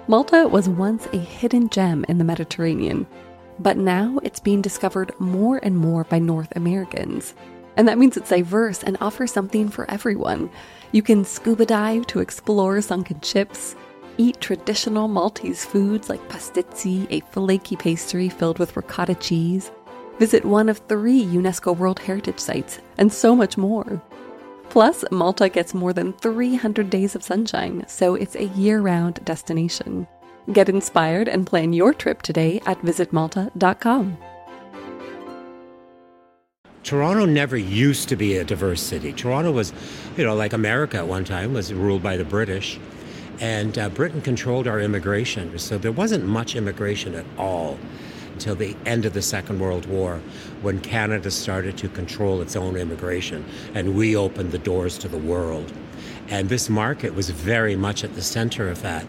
Malta was once a hidden gem in the Mediterranean, but now it's being discovered more and more by North Americans. And that means it's diverse and offers something for everyone. You can scuba dive to explore sunken ships, eat traditional Maltese foods like pastizzi, a flaky pastry filled with ricotta cheese, visit one of 3 UNESCO World Heritage Sites, and so much more. Plus, Malta gets more than 300 days of sunshine, so it's a year-round destination. Get inspired and plan your trip today at visitmalta.com. Toronto never used to be a diverse city. Toronto was, like America at one time, was ruled by the British. And Britain controlled our immigration. So there wasn't much immigration at all until the end of the Second World War, when Canada started to control its own immigration. And we opened the doors to the world. And this market was very much at the center of that.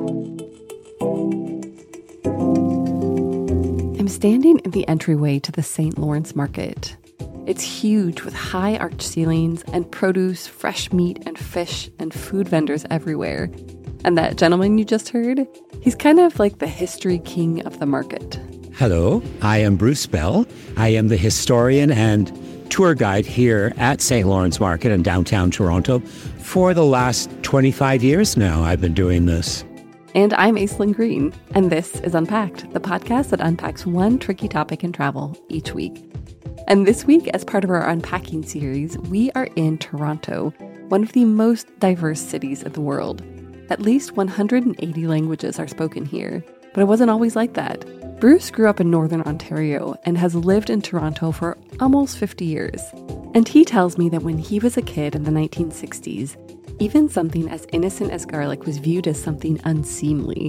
I'm standing in the entryway to the St. Lawrence Market. It's huge with high arched ceilings and produce, fresh meat and fish and food vendors everywhere. And that gentleman you just heard, he's kind of like the history king of the market. Hello, I am Bruce Bell. I am the historian and tour guide here at St. Lawrence Market in downtown Toronto. For the last 25 years now, I've been doing this. And I'm Aislinn Green, and this is Unpacked, the podcast that unpacks one tricky topic in travel each week. And this week, as part of our Unpacking series, we are in Toronto, one of the most diverse cities in the world. At least 180 languages are spoken here, but it wasn't always like that. Bruce grew up in Northern Ontario and has lived in Toronto for almost 50 years. And he tells me that when he was a kid in the 1960s, even something as innocent as garlic was viewed as something unseemly.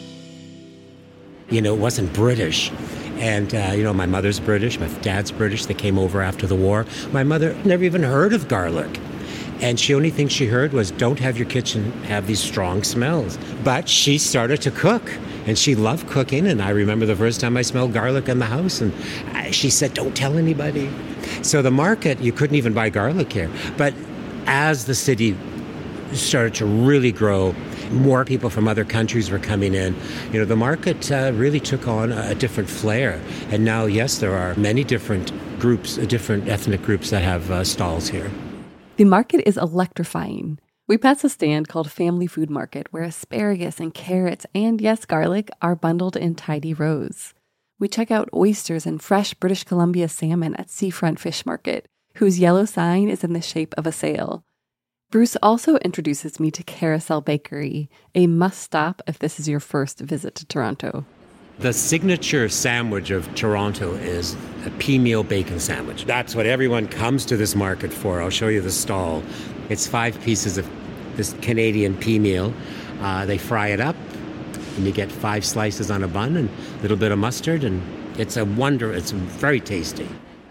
It wasn't British. And, my mother's British, my dad's British. They came over after the war. My mother never even heard of garlic. And the only thing she heard was, don't have your kitchen have these strong smells. But she started to cook, and she loved cooking. And I remember the first time I smelled garlic in the house, and she said, don't tell anybody. So the market, you couldn't even buy garlic here. But as the city started to really grow, more people from other countries were coming in. The market really took on a different flair. And now, yes, there are many different groups, different ethnic groups that have stalls here. The market is electrifying. We pass a stand called Family Food Market, where asparagus and carrots and, yes, garlic are bundled in tidy rows. We check out oysters and fresh British Columbia salmon at Seafront Fish Market, whose yellow sign is in the shape of a sail. Bruce also introduces me to Carousel Bakery, a must-stop if this is your first visit to Toronto. The signature sandwich of Toronto is a pea meal bacon sandwich. That's what everyone comes to this market for. I'll show you the stall. It's 5 pieces of this Canadian pea meal. They fry it up, and you get 5 slices on a bun and a little bit of mustard, and it's a wonder. It's very tasty.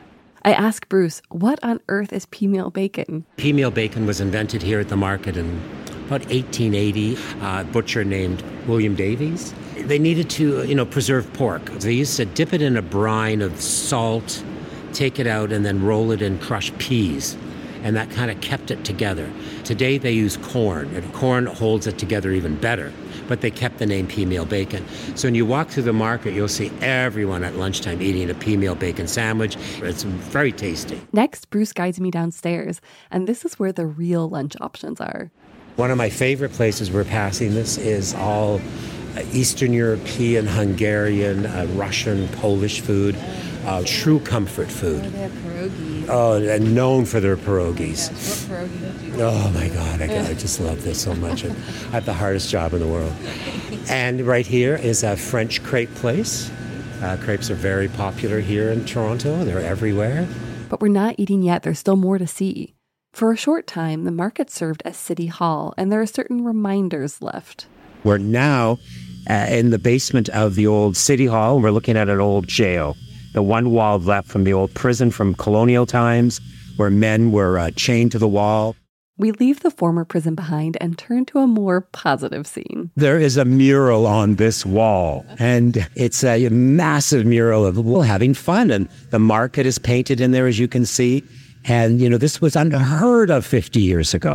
I ask Bruce, what on earth is pea meal bacon? Pea meal bacon was invented here at the market in about 1880. A butcher named William Davies. They needed to, preserve pork. They used to dip it in a brine of salt, take it out, and then roll it in crushed peas. And that kind of kept it together. Today they use corn, and corn holds it together even better. But they kept the name pea meal bacon. So when you walk through the market, you'll see everyone at lunchtime eating a pea meal bacon sandwich. It's very tasty. Next, Bruce guides me downstairs, and this is where the real lunch options are. One of my favorite places we're passing this is all Eastern European, Hungarian, Russian, Polish food, true comfort food. They have pierogies. Oh, and known for their pierogies. Yes. What pierogi did you Oh my God, I just love this so much. I have the hardest job in the world. And right here is a French crepe place. Crepes are very popular here in Toronto. They're everywhere. But we're not eating yet. There's still more to see. For a short time, the market served as City Hall, and there are certain reminders left. We're now in the basement of the old City Hall. We're looking at an old jail. The one wall left from the old prison from colonial times, where men were chained to the wall. We leave the former prison behind and turn to a more positive scene. There is a mural on this wall, and it's a massive mural of people having fun, and the market is painted in there, as you can see. And, this was unheard of 50 years ago.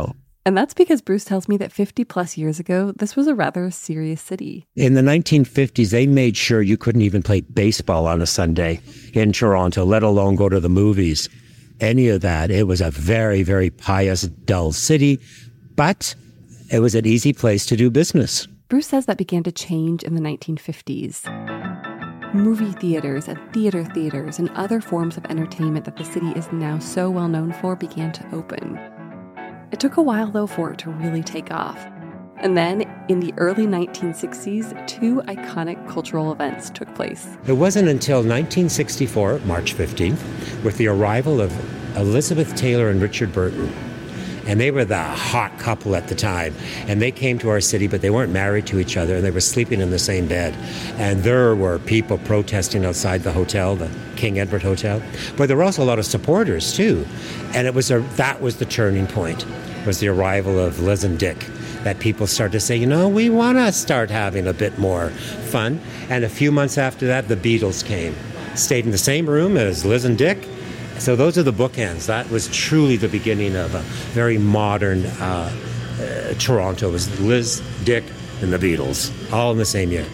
And that's because Bruce tells me that 50 plus years ago, this was a rather serious city. In the 1950s, they made sure you couldn't even play baseball on a Sunday in Toronto, let alone go to the movies. Any of that. It was a very, very pious, dull city, but it was an easy place to do business. Bruce says that began to change in the 1950s. Movie theaters and theaters and other forms of entertainment that the city is now so well known for began to open. It took a while, though, for it to really take off. And then, in the early 1960s, two iconic cultural events took place. It wasn't until 1964, March 15th, with the arrival of Elizabeth Taylor and Richard Burton. And they were the hot couple at the time. And they came to our city, but they weren't married to each other, and they were sleeping in the same bed. And there were people protesting outside the hotel, the King Edward Hotel. But there were also a lot of supporters, too. And that was the turning point, was the arrival of Liz and Dick, that people started to say, we want to start having a bit more fun. And a few months after that, the Beatles came, stayed in the same room as Liz and Dick. So those are the bookends. That was truly the beginning of a very modern Toronto. It was Liz, Dick, and the Beatles, all in the same year.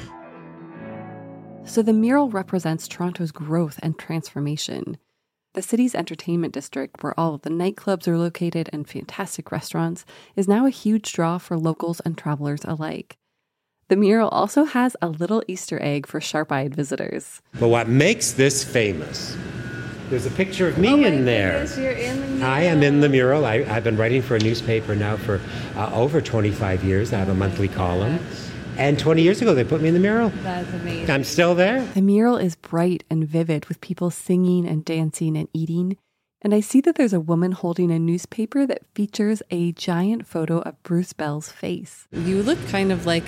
So the mural represents Toronto's growth and transformation. The city's entertainment district, where all of the nightclubs are located and fantastic restaurants, is now a huge draw for locals and travelers alike. The mural also has a little Easter egg for sharp-eyed visitors. But what makes this famous, there's a picture of me in there. Goodness, you're in the mural. I am in the mural. I've been writing for a newspaper now for over 25 years. I have a monthly column. And 20 years ago, they put me in the mural. That's amazing. I'm still there. The mural is bright and vivid with people singing and dancing and eating. And I see that there's a woman holding a newspaper that features a giant photo of Bruce Bell's face. You look kind of like,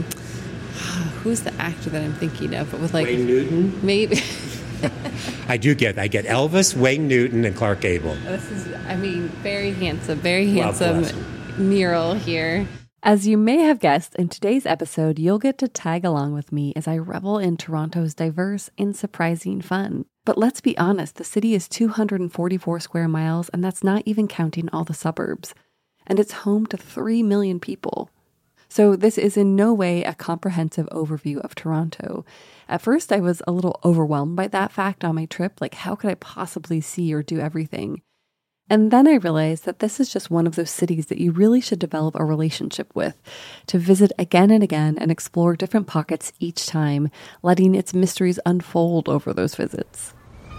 who's the actor that I'm thinking of? With like Wayne Newton? Maybe. I get Elvis, Wayne Newton, and Clark Gable. This is, very handsome bless. Mural here. As you may have guessed, in today's episode, you'll get to tag along with me as I revel in Toronto's diverse and surprising fun. But let's be honest, the city is 244 square miles, and that's not even counting all the suburbs. And it's home to 3 million people. So this is in no way a comprehensive overview of Toronto. At first, I was a little overwhelmed by that fact on my trip. Like, how could I possibly see or do everything? And then I realized that this is just one of those cities that you really should develop a relationship with, to visit again and again and explore different pockets each time, letting its mysteries unfold over those visits.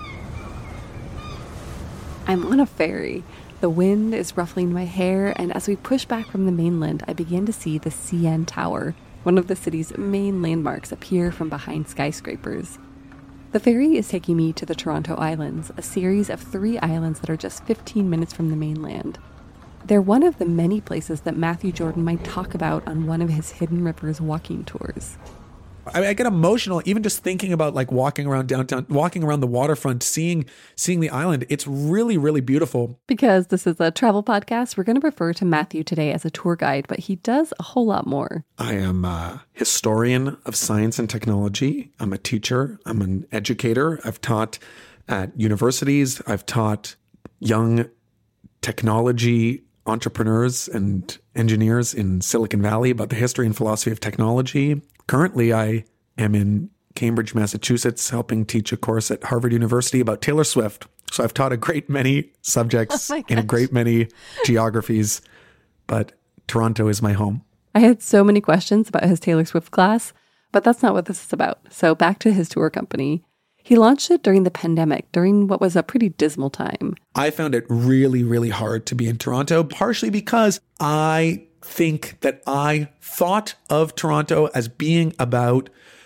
I'm on a ferry. The wind is ruffling my hair, and as we push back from the mainland, I begin to see the CN Tower, one of the city's main landmarks, appear from behind skyscrapers. The ferry is taking me to the Toronto Islands, a series of 3 islands that are just 15 minutes from the mainland. They're one of the many places that Matthew Jordan might talk about on one of his Hidden Rivers walking tours. I get emotional even just thinking about like walking around downtown, walking around the waterfront, seeing the island. It's really, really beautiful. Because this is a travel podcast, we're going to refer to Matthew today as a tour guide, but he does a whole lot more. I am a historian of science and technology. I'm a teacher. I'm an educator. I've taught at universities. I've taught young technology entrepreneurs and engineers in Silicon Valley about the history and philosophy of technology. Currently, I am in Cambridge, Massachusetts, helping teach a course at Harvard University about Taylor Swift. So I've taught a great many subjects in a great many geographies, but Toronto is my home. I had so many questions about his Taylor Swift class, but that's not what this is about. So back to his tour company. He launched it during the pandemic, during what was a pretty dismal time. I found it really, really hard to be in Toronto, partially because I think that I thought of Toronto as being about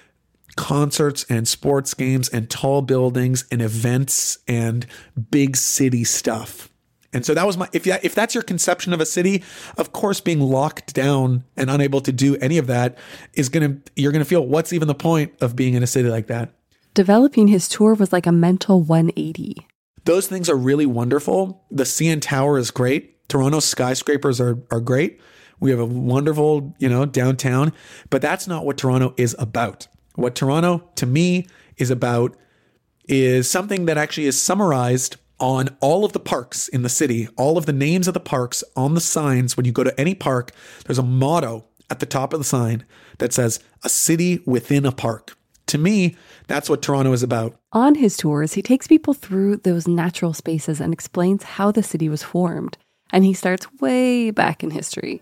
concerts and sports games and tall buildings and events and big city stuff. And so that was if that's your conception of a city, of course, being locked down and unable to do any of that you're going to feel, what's even the point of being in a city like that? Developing his tour was like a mental 180. Those things are really wonderful. The CN Tower is great. Toronto's skyscrapers are great. We have a wonderful, downtown, but that's not what Toronto is about. What Toronto, to me, is about is something that actually is summarized on all of the parks in the city, all of the names of the parks on the signs. When you go to any park, there's a motto at the top of the sign that says, "A city within a park." To me, that's what Toronto is about. On his tours, he takes people through those natural spaces and explains how the city was formed. And he starts way back in history.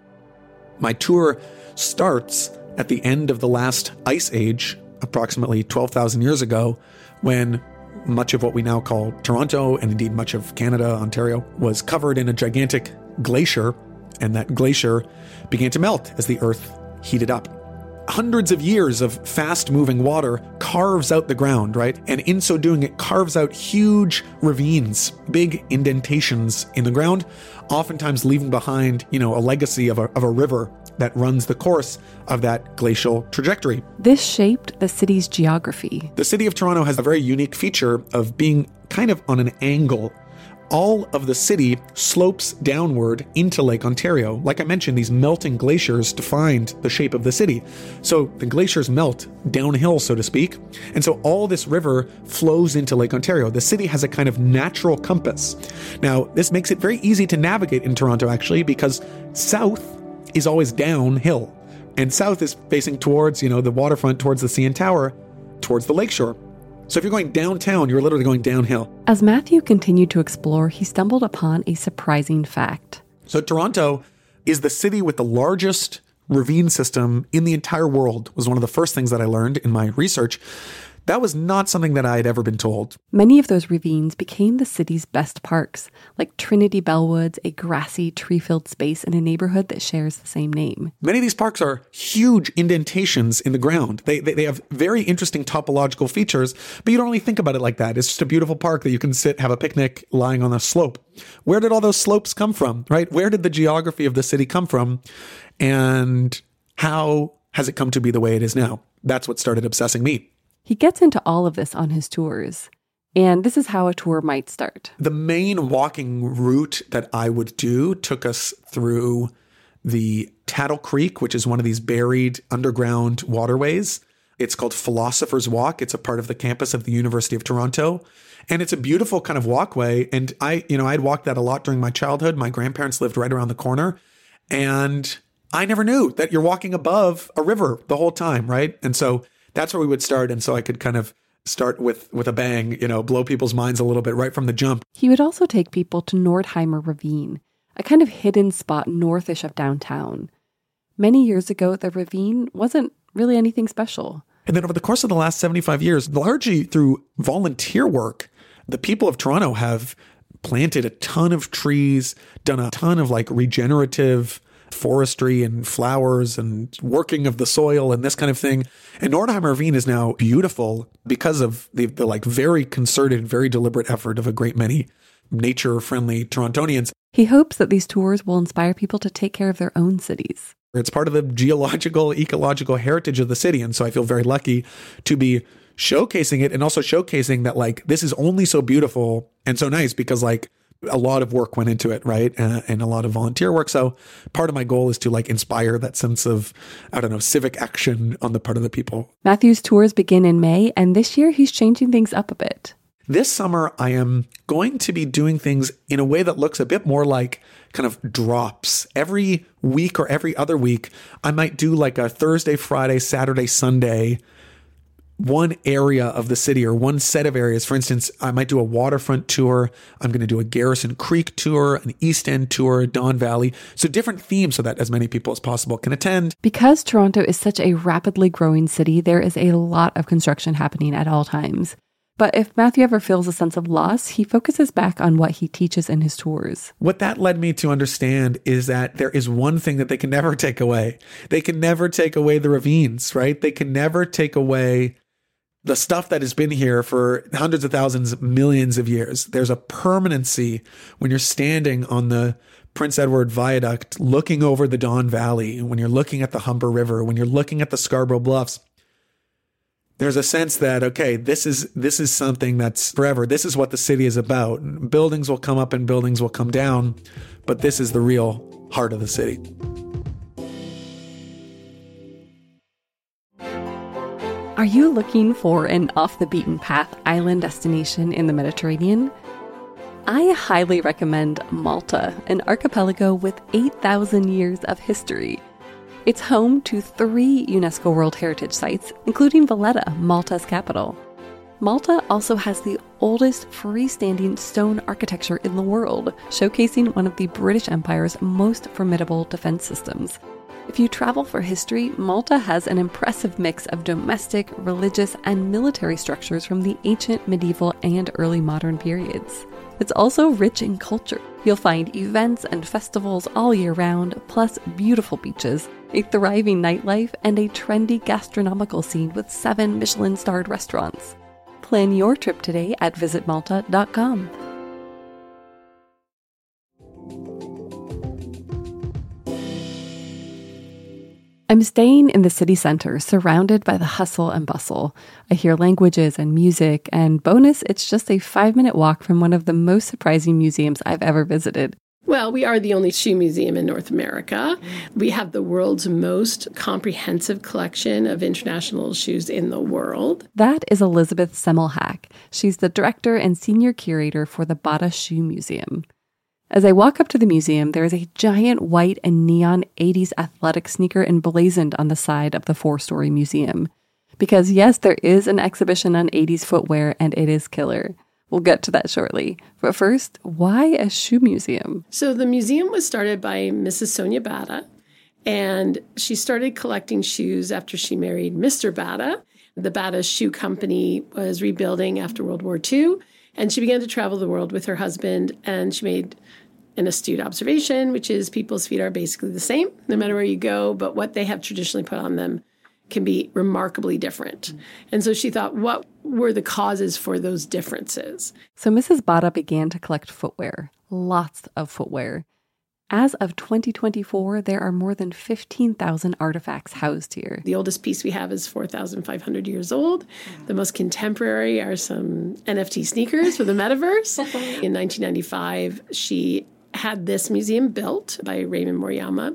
My tour starts at the end of the last ice age, approximately 12,000 years ago, when much of what we now call Toronto, and indeed much of Canada, Ontario, was covered in a gigantic glacier, and that glacier began to melt as the earth heated up. Hundreds of years of fast-moving water carves out the ground, right? And in so doing, it carves out huge ravines, big indentations in the ground, oftentimes leaving behind, a legacy of a river that runs the course of that glacial trajectory. This shaped the city's geography. The city of Toronto has a very unique feature of being kind of on an angle. All of the city slopes downward into Lake Ontario. Like I mentioned, these melting glaciers defined the shape of the city. So the glaciers melt downhill, so to speak. And so all this river flows into Lake Ontario. The city has a kind of natural compass. Now, this makes it very easy to navigate in Toronto, actually, because south is always downhill. And south is facing towards, the waterfront, towards the CN Tower, towards the lakeshore. So if you're going downtown, you're literally going downhill. As Matthew continued to explore, he stumbled upon a surprising fact. So Toronto is the city with the largest ravine system in the entire world, was one of the first things that I learned in my research. That was not something that I had ever been told. Many of those ravines became the city's best parks, like Trinity Bellwoods, a grassy, tree-filled space in a neighborhood that shares the same name. Many of these parks are huge indentations in the ground. They have very interesting topological features, but you don't really think about it like that. It's just a beautiful park that you can sit, have a picnic lying on a slope. Where did all those slopes come from, right? Where did the geography of the city come from? And how has it come to be the way it is now? That's what started obsessing me. He gets into all of this on his tours, and this is how a tour might start. The main walking route that I would do took us through the Tattle Creek, which is one of these buried underground waterways. It's called Philosopher's Walk. It's a part of the campus of the University of Toronto. And it's a beautiful kind of walkway. And I'd walked that a lot during my childhood. My grandparents lived right around the corner. And I never knew that you're walking above a river the whole time, right? And so that's where we would start. And so I could kind of start with a bang, blow people's minds a little bit right from the jump. He would also take people to Nordheimer Ravine, a kind of hidden spot northish of downtown. Many years ago, the ravine wasn't really anything special. And then over the course of the last 75 years, largely through volunteer work, the people of Toronto have planted a ton of trees, done a ton of regenerative forestry and flowers and working of the soil and this kind of thing. And Nordheimer Ravine is now beautiful because of the very concerted, very deliberate effort of a great many nature-friendly Torontonians. He hopes that these tours will inspire people to take care of their own cities. It's part of the geological, ecological heritage of the city. And so I feel very lucky to be showcasing it and also showcasing that this is only so beautiful and so nice because a lot of work went into it, right? And a lot of volunteer work. So part of my goal is to inspire that sense of, civic action on the part of the people. Matthew's tours begin in May, and this year he's changing things up a bit. This summer, I am going to be doing things in a way that looks a bit more like kind of drops. Every week or every other week, I might do a Thursday, Friday, Saturday, Sunday, one area of the city or one set of areas. For instance, I might do a waterfront tour. I'm going to do a Garrison Creek tour, an East End tour, Don Valley. So different themes so that as many people as possible can attend. Because Toronto is such a rapidly growing city, there is a lot of construction happening at all times. But if Matthew ever feels a sense of loss, he focuses back on what he teaches in his tours. What that led me to understand is that there is one thing that they can never take away. They can never take away the ravines, right? They can never take away the stuff that has been here for hundreds of thousands, millions of years. There's a permanency when you're standing on the Prince Edward Viaduct looking over the Don Valley, when you're looking at the Humber River, when you're looking at the Scarborough Bluffs. There's a sense that, okay, this is something that's forever. This is what the city is about. Buildings will come up and buildings will come down, but this is the real heart of the city. Are you looking for an off-the-beaten-path island destination in the Mediterranean? I highly recommend Malta, an archipelago with 8,000 years of history. It's home to 3 UNESCO World Heritage Sites, including Valletta, Malta's capital. Malta also has the oldest freestanding stone architecture in the world, showcasing one of the British Empire's most formidable defense systems. If you travel for history, Malta has an impressive mix of domestic, religious, and military structures from the ancient, medieval, and early modern periods. It's also rich in culture. You'll find events and festivals all year round, plus beautiful beaches, a thriving nightlife, and a trendy gastronomical scene with 7 Michelin-starred restaurants. Plan your trip today at visitmalta.com. I'm staying in the city center, surrounded by the hustle and bustle. I hear languages and music, and bonus, it's just a 5-minute walk from one of the most surprising museums I've ever visited. Well, we are the only shoe museum in North America. We have the world's most comprehensive collection of international shoes in the world. That is Elizabeth Semmelhack. She's the director and senior curator for the Bata Shoe Museum. As I walk up to the museum, there is a giant white and neon 80s athletic sneaker emblazoned on the side of the 4-story museum. Because yes, there is an exhibition on 80s footwear, and it is killer. We'll get to that shortly. But first, why a shoe museum? So the museum was started by Mrs. Sonia Bata, and she started collecting shoes after she married Mr. Bata. The Bata Shoe Company was rebuilding after World War II, and she began to travel the world with her husband, and she made an astute observation, which is people's feet are basically the same, no matter where you go, but what they have traditionally put on them can be remarkably different. And so she thought, what were the causes for those differences? So Mrs. Bata began to collect footwear, lots of footwear. As of 2024, there are more than 15,000 artifacts housed here. The oldest piece we have is 4,500 years old. The most contemporary are some NFT sneakers for the metaverse. In 1995, she had this museum built by Raymond Moriyama,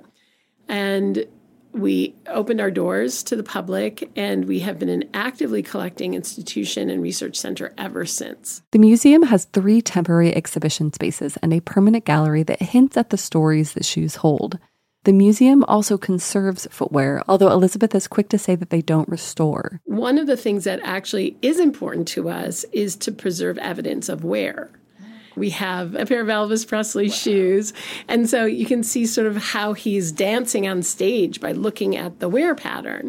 and we opened our doors to the public, and we have been an actively collecting institution and research center ever since. The museum has 3 temporary exhibition spaces and a permanent gallery that hints at the stories that shoes hold. The museum also conserves footwear, although Elizabeth is quick to say that they don't restore. One of the things that actually is important to us is to preserve evidence of wear. We have a pair of Elvis Presley shoes, and so you can see sort of how he's dancing on stage by looking at the wear pattern.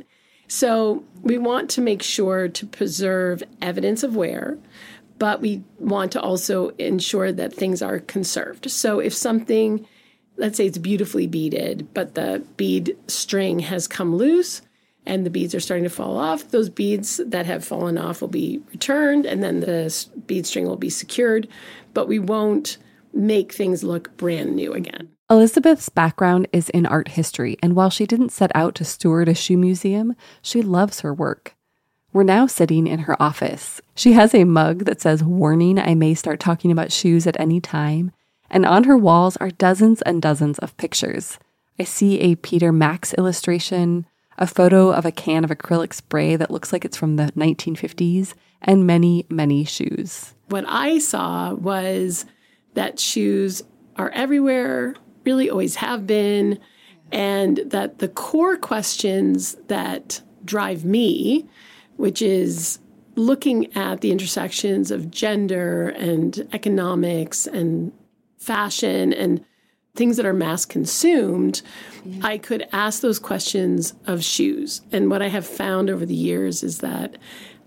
So we want to make sure to preserve evidence of wear, but we want to also ensure that things are conserved. So if something, let's say it's beautifully beaded, but the bead string has come loose and the beads are starting to fall off, those beads that have fallen off will be returned, and then the bead string will be secured, but we won't make things look brand new again. Elizabeth's background is in art history, and while she didn't set out to steward a shoe museum, she loves her work. We're now sitting in her office. She has a mug that says, "Warning, I may start talking about shoes at any time," and on her walls are dozens and dozens of pictures. I see a Peter Max illustration, a photo of a can of acrylic spray that looks like it's from the 1950s, and many, many shoes. What I saw was that shoes are everywhere, really always have been, and that the core questions that drive me, which is looking at the intersections of gender and economics and fashion and things that are mass consumed, I could ask those questions of shoes. And what I have found over the years is that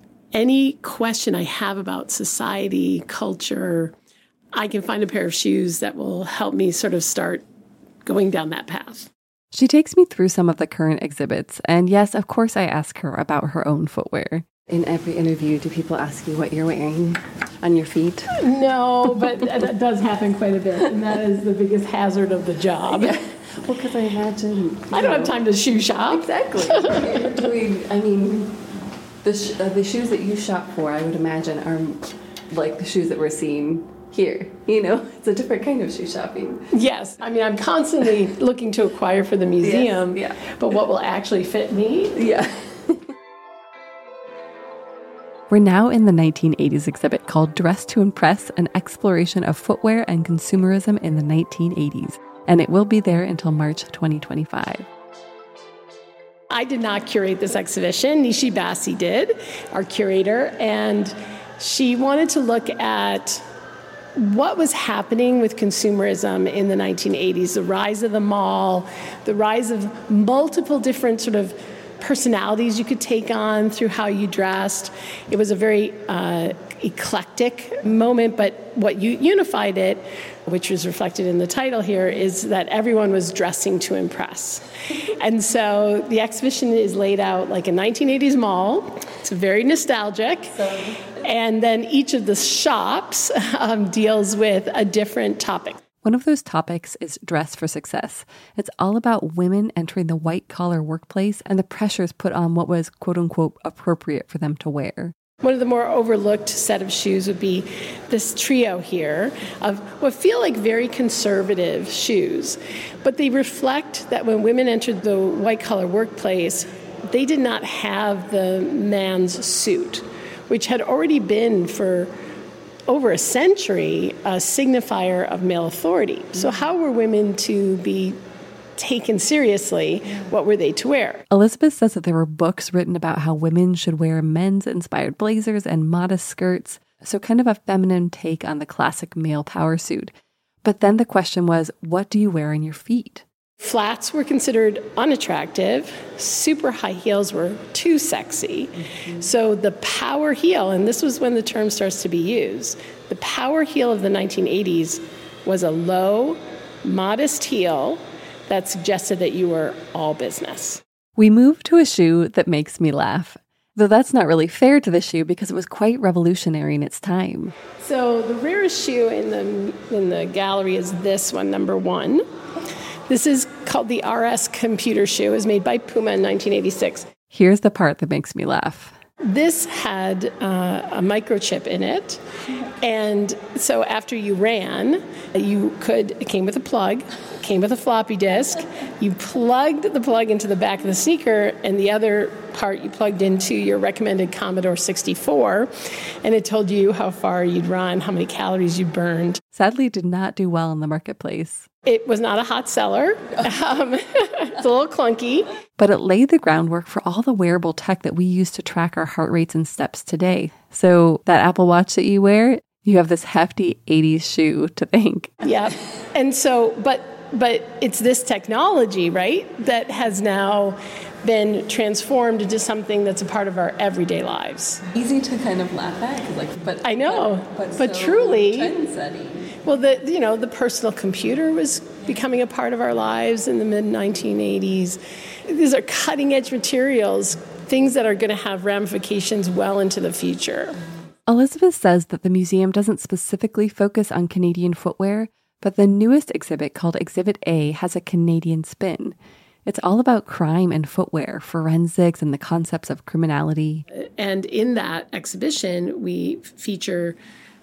any question I have about society, culture, I can find a pair of shoes that will help me sort of start going down that path. She takes me through some of the current exhibits, and yes, of course I ask her about her own footwear. In every interview, do people ask you what you're wearing on your feet? No, but that does happen quite a bit, and that is the biggest hazard of the job. Yeah. Well, because I imagine... I don't have time to shoe shop. Exactly. The shoes that you shop for, I would imagine, are like the shoes that we're seeing here. You know, it's a different kind of shoe shopping. Yes. I mean, I'm constantly looking to acquire for the museum, yes, yeah. But what will actually fit me? Yeah. We're now in the 1980s exhibit called Dress to Impress, an exploration of footwear and consumerism in the 1980s, and it will be there until March 2025. I did not curate this exhibition. Nishi Bassi did, our curator, and she wanted to look at what was happening with consumerism in the 1980s, the rise of the mall, the rise of multiple different sort of personalities you could take on through how you dressed. It was a very eclectic moment, but what unified it, which was reflected in the title here, is that everyone was dressing to impress. And so the exhibition is laid out like a 1980s mall. It's very nostalgic. And then each of the shops deals with a different topic. One of those topics is Dress for Success. It's all about women entering the white-collar workplace and the pressures put on what was, quote-unquote, appropriate for them to wear. One of the more overlooked set of shoes would be this trio here of what feel like very conservative shoes. But they reflect that when women entered the white-collar workplace, they did not have the man's suit, which had already been for over a century a signifier of male authority. So how were women to be taken seriously? What were they to wear? Elizabeth says that there were books written about how women should wear men's-inspired blazers and modest skirts, so kind of a feminine take on the classic male power suit. But then the question was, what do you wear on your feet? Flats were considered unattractive. Super high heels were too sexy. So the power heel, and this was when the term starts to be used, the power heel of the 1980s was a low, modest heel that suggested that you were all business. We move to a shoe that makes me laugh. Though that's not really fair to the shoe because it was quite revolutionary in its time. So the rarest shoe in the gallery is this one, number 1. This is called the RS Computer shoe. It was made by Puma in 1986. Here's the part that makes me laugh. This had a microchip in it. And so after you ran, it came with a plug, came with a floppy disk. You plugged the plug into the back of the sneaker, and the other part you plugged into your recommended Commodore 64, and it told you how far you'd run, how many calories you burned. Sadly, it did not do well in the marketplace. It was not a hot seller. It's a little clunky. But it laid the groundwork for all the wearable tech that we use to track our heart rates and steps today. So that Apple Watch that you wear, you have this hefty 80s shoe to thank. Yeah. And so, but it's this technology, right, that has now been transformed into something that's a part of our everyday lives. Easy to kind of laugh at, but I know, but so truly, trend-setting. Well, the personal computer was becoming a part of our lives in the mid-1980s. These are cutting-edge materials, things that are going to have ramifications well into the future. Elizabeth says that the museum doesn't specifically focus on Canadian footwear, but the newest exhibit called Exhibit A has a Canadian spin. It's all about crime and footwear, forensics, and the concepts of criminality. And in that exhibition, we feature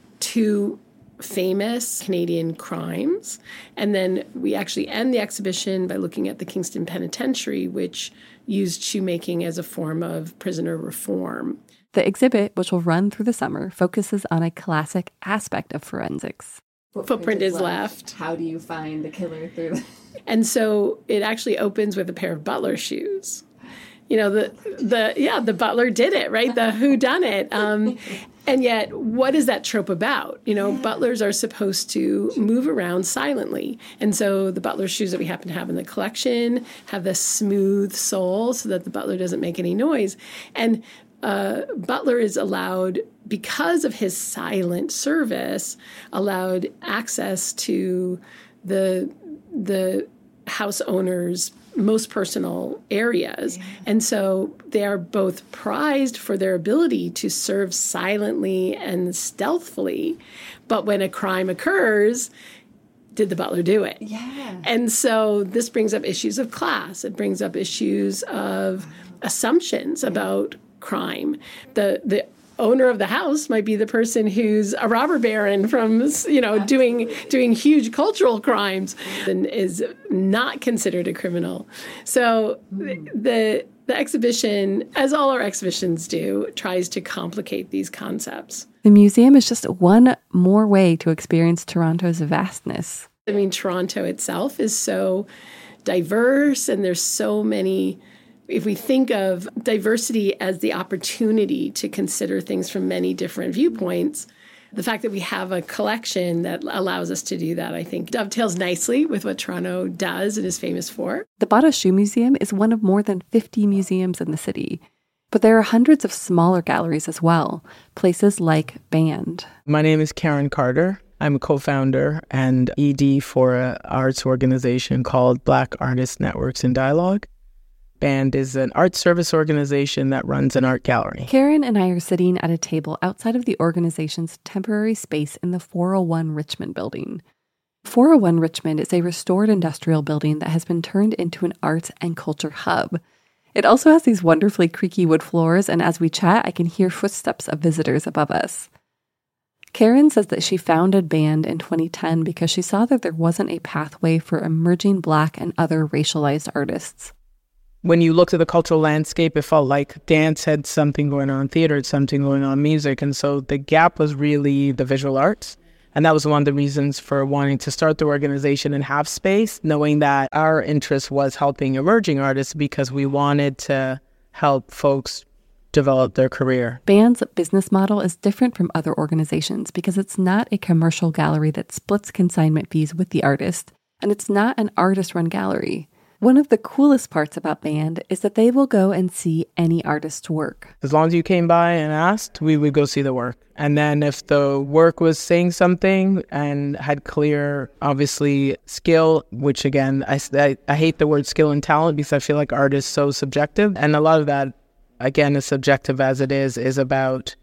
2 famous Canadian crimes. And then we actually end the exhibition by looking at the Kingston Penitentiary, which used shoemaking as a form of prisoner reform. The exhibit, which will run through the summer, focuses on a classic aspect of forensics. Footprint is left. How do you find the killer through the... And so it actually opens with a pair of Butler shoes. You know, the Butler did it, right? The whodunit. And yet, what is that trope about? You know, butlers are supposed to move around silently. And so the Butler shoes that we happen to have in the collection have this smooth sole so that the butler doesn't make any noise. And Butler is allowed, because of his silent service, allowed access to the house owner's most personal areas. And so they are both prized for their ability to serve silently and stealthily. But when a crime occurs, did the butler do it? Yeah. And so this brings up issues of class. It brings up issues of assumptions about crime. The owner of the house might be the person who's a robber baron from, doing huge cultural crimes and is not considered a criminal. So the The exhibition, as all our exhibitions do, tries to complicate these concepts. The museum is just one more way to experience Toronto's vastness. I mean, Toronto itself is so diverse, and there's so many. If we think of diversity as the opportunity to consider things from many different viewpoints, the fact that we have a collection that allows us to do that, I think, dovetails nicely with what Toronto does and is famous for. The Bata Shoe Museum is one of more than 50 museums in the city. But there are hundreds of smaller galleries as well, places like BAND. My name is Karen Carter. I'm a co-founder and ED for an arts organization called Black Artists Networks in Dialogue. BAND is an art service organization that runs an art gallery. Karen and I are sitting at a table outside of the organization's temporary space in the 401 Richmond building. 401 Richmond is a restored industrial building that has been turned into an arts and culture hub. It also has these wonderfully creaky wood floors, and as we chat, I can hear footsteps of visitors above us. Karen says that she founded BAND in 2010 because she saw that there wasn't a pathway for emerging Black and other racialized artists. When you looked at the cultural landscape, it felt like dance had something going on, theater had something going on, music. And so the gap was really the visual arts. And that was one of the reasons for wanting to start the organization and have space, knowing that our interest was helping emerging artists because we wanted to help folks develop their career. BAND's business model is different from other organizations because it's not a commercial gallery that splits consignment fees with the artist, and it's not an artist-run gallery. One of the coolest parts about BAND is that they will go and see any artist's work. As long as you came by and asked, we would go see the work. And then if the work was saying something and had clear, obviously, skill, which again, I hate the word skill and talent because I feel like art is so subjective. And a lot of that, again, as subjective as it is about,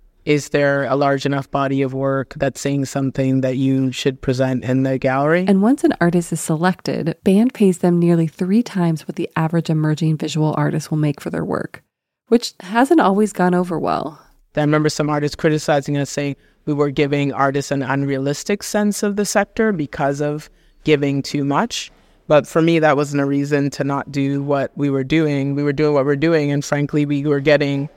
is there a large enough body of work that's saying something that you should present in the gallery? And once an artist is selected, BAND pays them nearly 3 times what the average emerging visual artist will make for their work, which hasn't always gone over well. I remember some artists criticizing us, saying we were giving artists an unrealistic sense of the sector because of giving too much. But for me, that wasn't a reason to not do what we were doing. We were doing what we're doing, and frankly, we were getting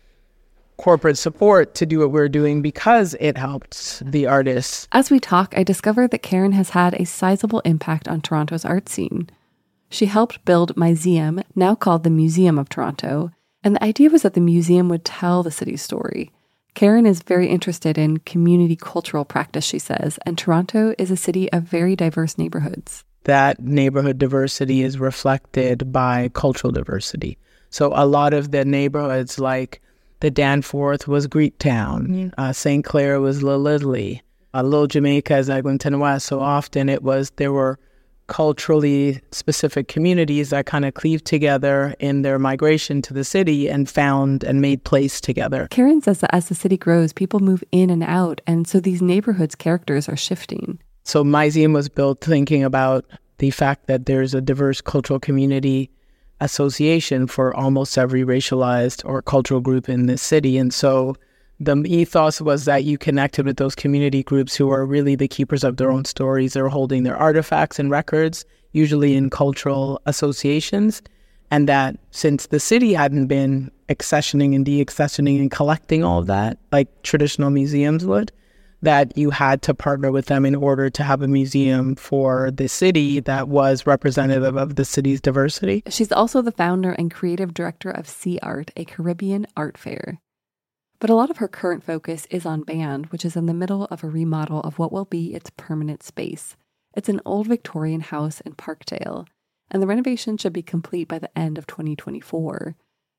corporate support to do what we're doing because it helped the artists. As we talk, I discover that Karen has had a sizable impact on Toronto's art scene. She helped build Museum, now called the Museum of Toronto, and the idea was that the museum would tell the city's story. Karen is very interested in community cultural practice, she says, and Toronto is a city of very diverse neighborhoods. That neighborhood diversity is reflected by cultural diversity. So a lot of the neighborhoods, like the Danforth was Greektown, St. Clair was Little Italy, Little Jamaica is Eglinton West. So often there were culturally specific communities that kind of cleaved together in their migration to the city and found and made place together. Karen says that as the city grows, people move in and out, and so these neighborhoods' characters are shifting. So Museum was built thinking about the fact that there's a diverse cultural community association for almost every racialized or cultural group in this city. And so the ethos was that you connected with those community groups who are really the keepers of their own stories. They're holding their artifacts and records, usually in cultural associations. And that since the city hadn't been accessioning and deaccessioning and collecting all of that, like traditional museums would, that you had to partner with them in order to have a museum for the city that was representative of the city's diversity. She's also the founder and creative director of Sea Art, a Caribbean art fair. But a lot of her current focus is on BAND, which is in the middle of a remodel of what will be its permanent space. It's an old Victorian house in Parkdale, and the renovation should be complete by the end of 2024.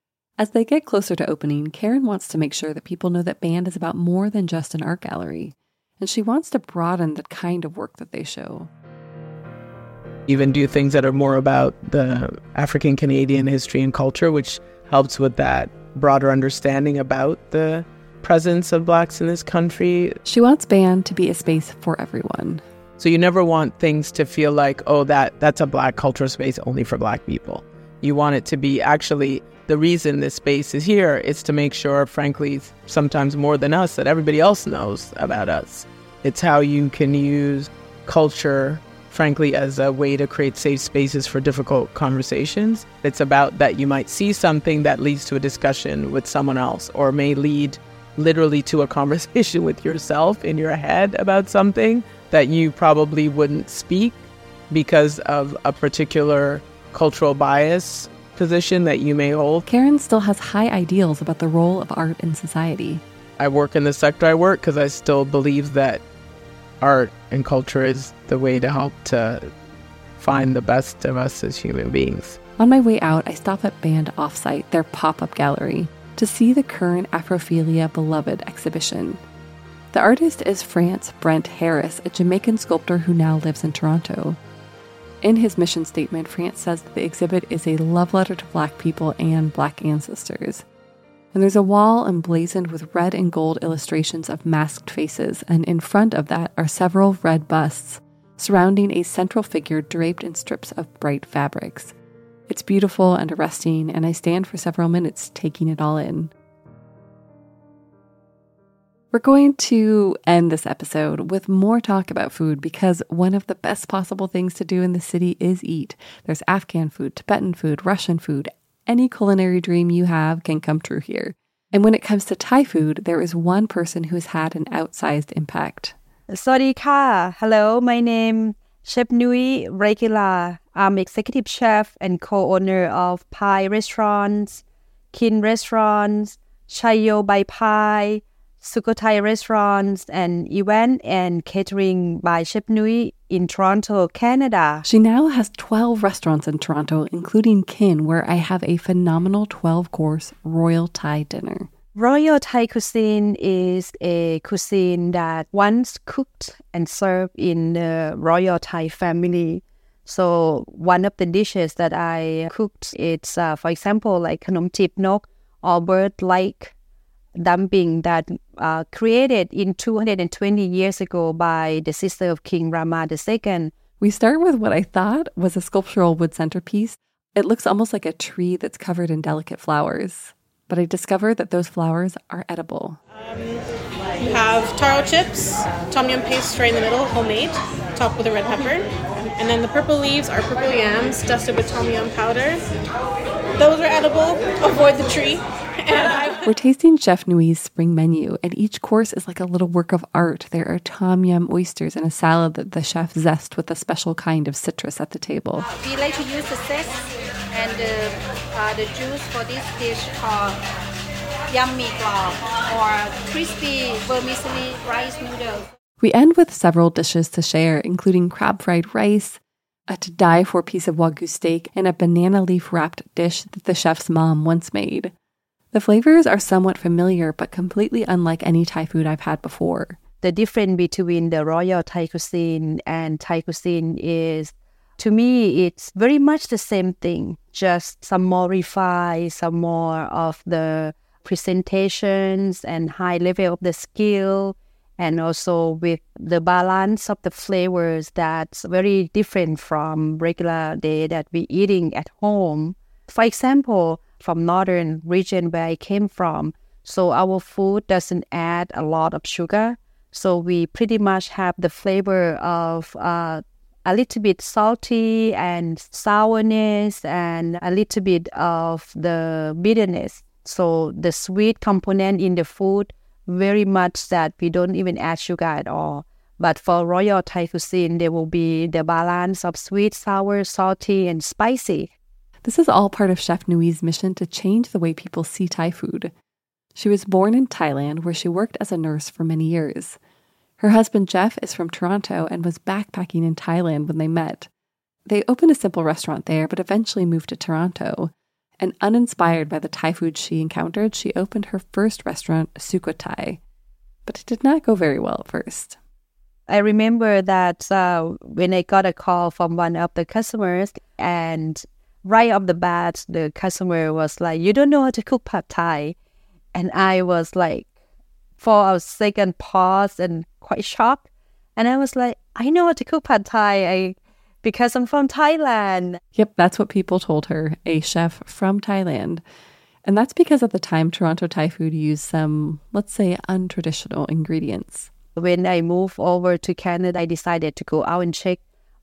As they get closer to opening, Karen wants to make sure that people know that BAND is about more than just an art gallery, and she wants to broaden the kind of work that they show. Even do things that are more about the African Canadian history and culture, which helps with that broader understanding about the presence of Blacks in this country. She wants BAND to be a space for everyone. So you never want things to feel like, oh, that's a Black cultural space only for Black people. You want it to be actually the reason this space is here is to make sure, frankly, sometimes more than us, that everybody else knows about us. It's how you can use culture frankly, as a way to create safe spaces for difficult conversations. It's about that you might see something that leads to a discussion with someone else, or may lead literally to a conversation with yourself in your head about something that you probably wouldn't speak because of a particular cultural bias position that you may hold. Karen still has high ideals about the role of art in society. I work in the sector I work because I still believe that art and culture is the way to help to find the best of us as human beings. On my way out, I stop at Band Offsite, their pop-up gallery, to see the current Afrophilia Beloved exhibition. The artist is France Brent Harris, a Jamaican sculptor who now lives in Toronto. In his mission statement, France says that the exhibit is a love letter to Black people and Black ancestors. And there's a wall emblazoned with red and gold illustrations of masked faces, and in front of that are several red busts surrounding a central figure draped in strips of bright fabrics. It's beautiful and arresting, and I stand for several minutes taking it all in. We're going to end this episode with more talk about food because one of the best possible things to do in the city is eat. There's Afghan food, Tibetan food, Russian food. Any culinary dream you have can come true here. And when it comes to Thai food, there is one person who has had an outsized impact. Sawadee ka. Hello, my name Chef Nui Regula. I'm executive chef and co-owner of Pai Restaurants, Kin Restaurants, Chayo by Pai, Sukhothai Restaurants, and event and catering by Chef Nui in Toronto, Canada. She now has 12 restaurants in Toronto, including Kin, where I have a phenomenal 12-course Royal Thai dinner. Royal Thai cuisine is a cuisine that once cooked and served in the Royal Thai family. So one of the dishes that I cooked, it's, for example, like Khanom Tip Nok or bird-like dumpling that created in 220 years ago by the sister of King Rama II. We start with what I thought was a sculptural wood centerpiece. It looks almost like a tree that's covered in delicate flowers. But I discovered that those flowers are edible. You have taro chips, tom yum paste right in the middle, homemade, topped with a red pepper. And then the purple leaves are purple yams dusted with tom yum powder. Those are edible. Avoid the tree. We're tasting Chef Nui's spring menu, and each course is like a little work of art. There are tom yum oysters and a salad that the chef zest with a special kind of citrus at the table. We like to use the zest and the juice for this dish called yum mee glop or crispy vermicelli rice noodles. We end with several dishes to share, including crab fried rice, a to die for piece of Wagyu steak, and a banana leaf wrapped dish that the chef's mom once made. The flavors are somewhat familiar, but completely unlike any Thai food I've had before. The difference between the Royal Thai cuisine and Thai cuisine is, to me, it's very much the same thing, just some more refined, some more of the presentations and high level of the skill, and also with the balance of the flavors that's very different from regular day that we eating at home. For example, from northern region where I came from, so our food doesn't add a lot of sugar. So we pretty much have the flavor of a little bit salty and sourness and a little bit of the bitterness. So the sweet component in the food, very much that we don't even add sugar at all. But for Royal Thai cuisine, there will be the balance of sweet, sour, salty, and spicy. This is all part of Chef Nui's mission to change the way people see Thai food. She was born in Thailand, where she worked as a nurse for many years. Her husband, Jeff, is from Toronto and was backpacking in Thailand when they met. They opened a simple restaurant there, but eventually moved to Toronto. And uninspired by the Thai food she encountered, she opened her first restaurant, Sukhothai. But it did not go very well at first. I remember that when I got a call from one of the customers, and right off the bat, the customer was like, "You don't know how to cook pad Thai." And I was like, for a second pause and quite shocked. And I was like, I know how to cook pad Thai because I'm from Thailand. Yep, that's what people told her, a chef from Thailand. And that's because at the time, Toronto Thai food used some, let's say, untraditional ingredients. When I moved over to Canada, I decided to go out and check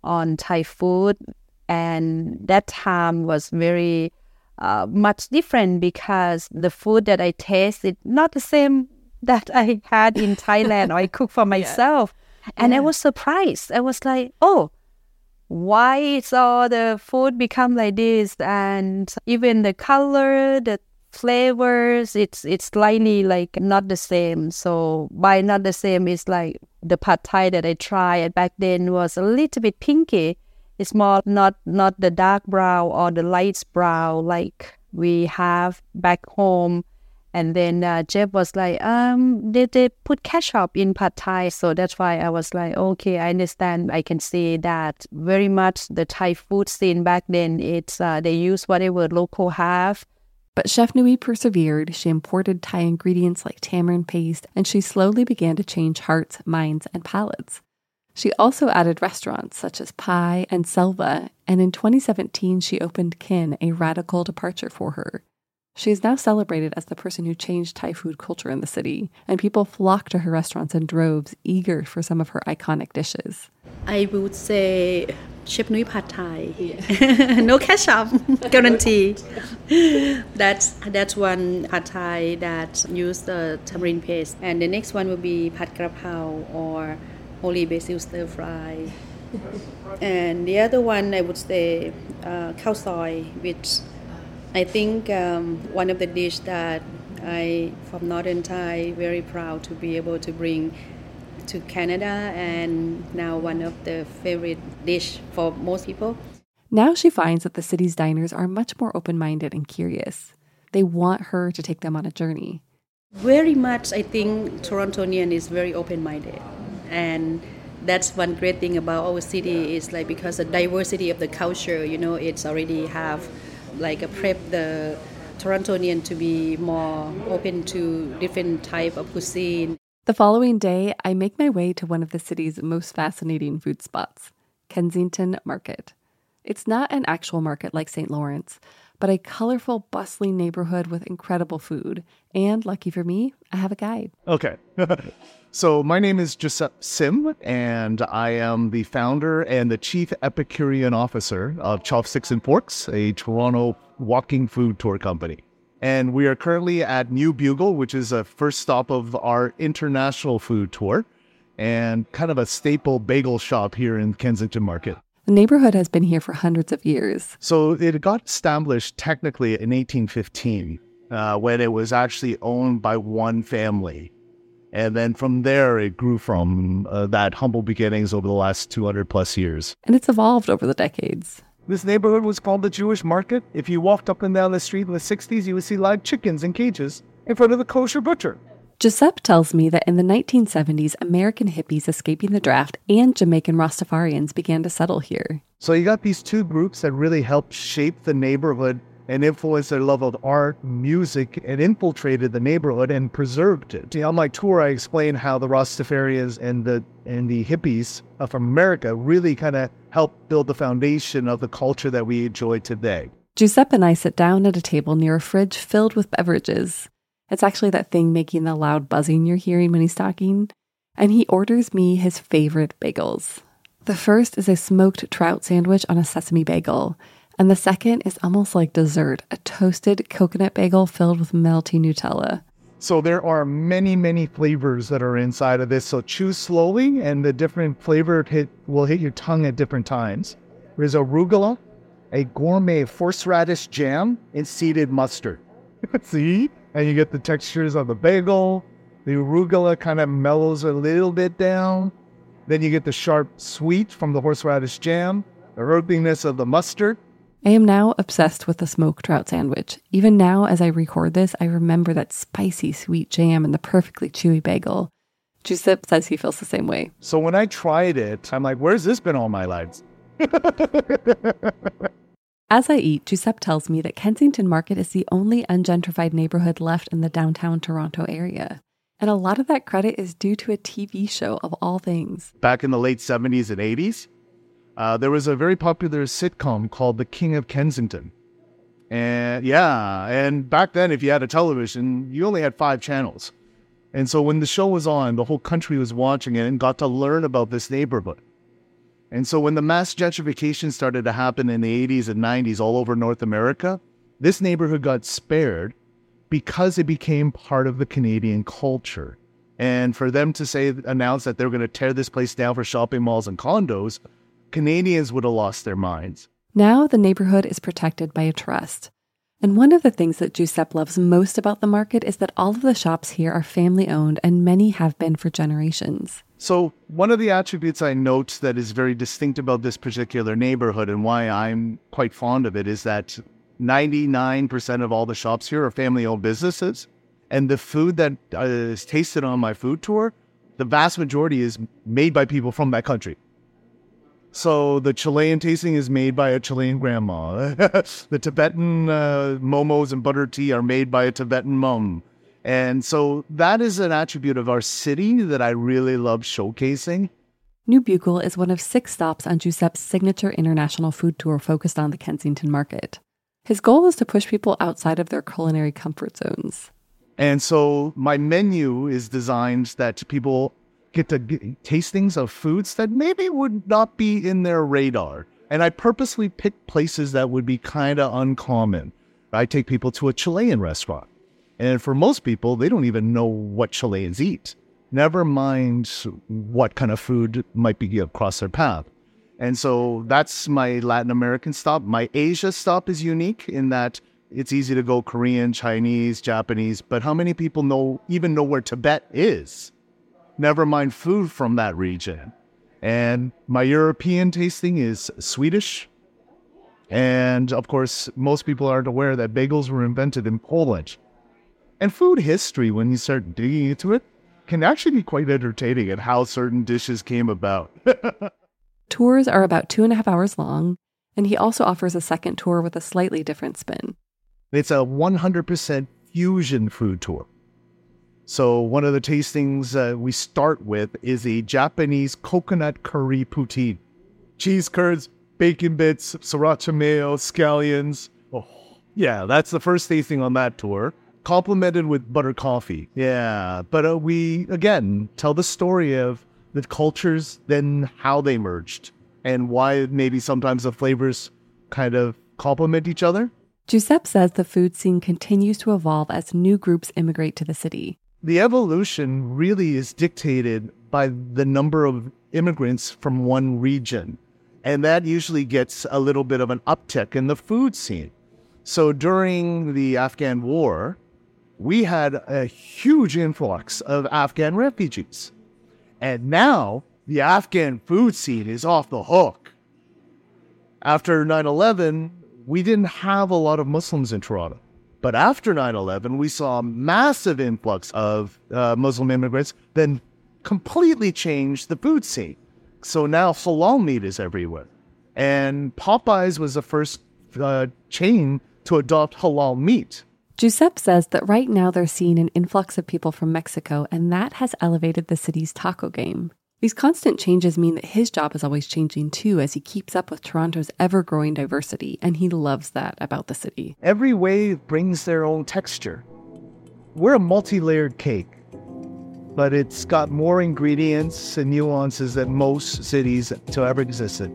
on Thai food. And that time was very much different because the food that I tasted not the same that I had in Thailand or I cook for myself. And I was surprised. I was like, oh, why is all the food become like this? And even the color, the flavors, it's slightly like not the same. So by not the same, it's like the pad Thai that I tried back then was a little bit pinky. It's more not the dark brown or the light brown like we have back home. And then Jeff was like, they put ketchup in pad Thai. So that's why I was like, okay, I understand. I can see that very much the Thai food scene back then, it's they use whatever local have. But Chef Nui persevered. She imported Thai ingredients like tamarind paste, and she slowly began to change hearts, minds, and palates. She also added restaurants such as Pai and Selva, and in 2017 she opened Kin, a radical departure for her. She is now celebrated as the person who changed Thai food culture in the city, and people flock to her restaurants in droves, eager for some of her iconic dishes. I would say Chef Nui Pad Thai. No ketchup, guarantee. That's one Pad Thai that use the tamarind paste, and the next one will be Pad Krapao or holy basil stir fry. And the other one I would say khao soi, which I think one of the dish that I, from Northern Thai, very proud to be able to bring to Canada, and now one of the favorite dish for most people. Now she finds that the city's diners are much more open-minded and curious. They want her to take them on a journey. Very much, I think Torontonian is very open-minded, and that's one great thing about our city is like because the diversity of the culture, it's already have like a prep the Torontonian to be more open to different type of cuisine. The following day, I make my way to one of the city's most fascinating food spots, Kensington Market. It's not an actual market like St. Lawrence, but a colorful, bustling neighborhood with incredible food. And lucky for me, I have a guide. Okay. So my name is Giuseppe Sim, and I am the founder and the chief Epicurean officer of Chopsticks and Forks, a Toronto walking food tour company. And we are currently at New Bugle, which is a first stop of our international food tour and kind of a staple bagel shop here in Kensington Market. The neighborhood has been here for hundreds of years. So it got established technically in 1815 when it was actually owned by one family. And then from there, it grew from that humble beginnings over the last 200 plus years. And it's evolved over the decades. This neighborhood was called the Jewish Market. If you walked up and down the street in the 60s, you would see live chickens in cages in front of the kosher butcher. Giuseppe tells me that in the 1970s, American hippies escaping the draft and Jamaican Rastafarians began to settle here. So you got these two groups that really helped shape the neighborhood and influenced their love of art, music, and infiltrated the neighborhood and preserved it. On my tour, I explained how the Rastafarians and the hippies from America really kind of helped build the foundation of the culture that we enjoy today. Giuseppe and I sit down at a table near a fridge filled with beverages. It's actually that thing making the loud buzzing you're hearing when he's talking. And he orders me his favorite bagels. The first is a smoked trout sandwich on a sesame bagel. And the second is almost like dessert, a toasted coconut bagel filled with melty Nutella. So there are many, many flavors that are inside of this. So choose slowly, and the different flavor will hit your tongue at different times. There's arugula, a gourmet horseradish jam, and seeded mustard. See? And you get the textures of the bagel. The arugula kind of mellows a little bit down. Then you get the sharp sweet from the horseradish jam, the earthiness of the mustard. I am now obsessed with the smoked trout sandwich. Even now, as I record this, I remember that spicy, sweet jam and the perfectly chewy bagel. Giuseppe says he feels the same way. So when I tried it, I'm like, where's this been all my life? As I eat, Giuseppe tells me that Kensington Market is the only ungentrified neighborhood left in the downtown Toronto area. And a lot of that credit is due to a TV show of all things. Back in the late 70s and 80s, there was a very popular sitcom called The King of Kensington. And back then, if you had a television, you only had 5 channels. And so when the show was on, the whole country was watching it and got to learn about this neighborhood. And so when the mass gentrification started to happen in the 80s and 90s all over North America, this neighborhood got spared because it became part of the Canadian culture. And for them to announce that they're going to tear this place down for shopping malls and condos, Canadians would have lost their minds. Now the neighborhood is protected by a trust. And one of the things that Giuseppe loves most about the market is that all of the shops here are family-owned, and many have been for generations. So one of the attributes I note that is very distinct about this particular neighborhood and why I'm quite fond of it is that 99% of all the shops here are family-owned businesses. And the food that is tasted on my food tour, the vast majority is made by people from that country. So the Chilean tasting is made by a Chilean grandma. The Tibetan momos and butter tea are made by a Tibetan mom. And so that is an attribute of our city that I really love showcasing. New Buccal is one of 6 stops on Giuseppe's signature international food tour focused on the Kensington market. His goal is to push people outside of their culinary comfort zones. And so my menu is designed that people get to tastings of foods that maybe would not be in their radar. And I purposely pick places that would be kind of uncommon. I take people to a Chilean restaurant. And for most people, they don't even know what Chileans eat. Never mind what kind of food might be across their path. And so that's my Latin American stop. My Asia stop is unique in that it's easy to go Korean, Chinese, Japanese, but how many people even know where Tibet is? Never mind food from that region. And my European tasting is Swedish. And of course, most people aren't aware that bagels were invented in Poland. And food history, when you start digging into it, can actually be quite entertaining at how certain dishes came about. Tours are about 2.5 hours long, and he also offers a second tour with a slightly different spin. It's a 100% fusion food tour. So one of the tastings we start with is a Japanese coconut curry poutine. Cheese curds, bacon bits, sriracha mayo, scallions. Oh, yeah, that's the first tasting on that tour. Complemented with butter coffee. Yeah, but we, again, tell the story of the cultures, then how they merged, and why maybe sometimes the flavors kind of complement each other. Giuseppe says the food scene continues to evolve as new groups immigrate to the city. The evolution really is dictated by the number of immigrants from one region, and that usually gets a little bit of an uptick in the food scene. So during the Afghan war, we had a huge influx of Afghan refugees. And now the Afghan food scene is off the hook. After 9/11, we didn't have a lot of Muslims in Toronto. But after 9/11, we saw a massive influx of Muslim immigrants, then completely changed the food scene. So now halal meat is everywhere. And Popeyes was the first chain to adopt halal meat. Giuseppe says that right now they're seeing an influx of people from Mexico, and that has elevated the city's taco game. These constant changes mean that his job is always changing too as he keeps up with Toronto's ever-growing diversity, and he loves that about the city. Every wave brings their own texture. We're a multi-layered cake, but it's got more ingredients and nuances than most cities to ever existed.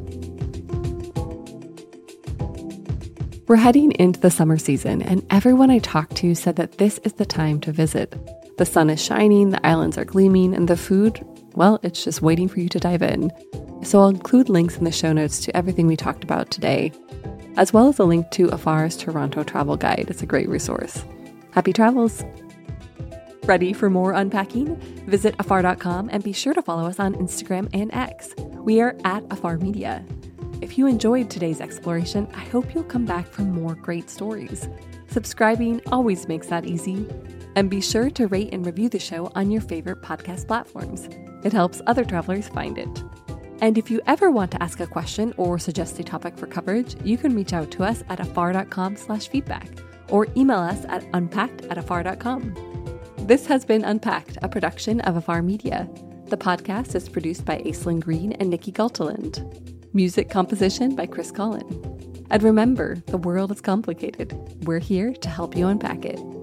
We're heading into the summer season, and everyone I talked to said that this is the time to visit. The sun is shining, the islands are gleaming, and the food, well, it's just waiting for you to dive in. So I'll include links in the show notes to everything we talked about today, as well as a link to Afar's Toronto travel guide. It's a great resource. Happy travels! Ready for more unpacking? Visit afar.com and be sure to follow us on Instagram and X. We are at Afar Media. If you enjoyed today's exploration, I hope you'll come back for more great stories. Subscribing always makes that easy. And be sure to rate and review the show on your favorite podcast platforms. It helps other travelers find it. And if you ever want to ask a question or suggest a topic for coverage, you can reach out to us at afar.com/feedback or email us at unpacked@afar.com. This has been Unpacked, a production of Afar Media. The podcast is produced by Aislinn Green and Nikki Galteland. Music composition by Chris Collin. And remember, the world is complicated. We're here to help you unpack it.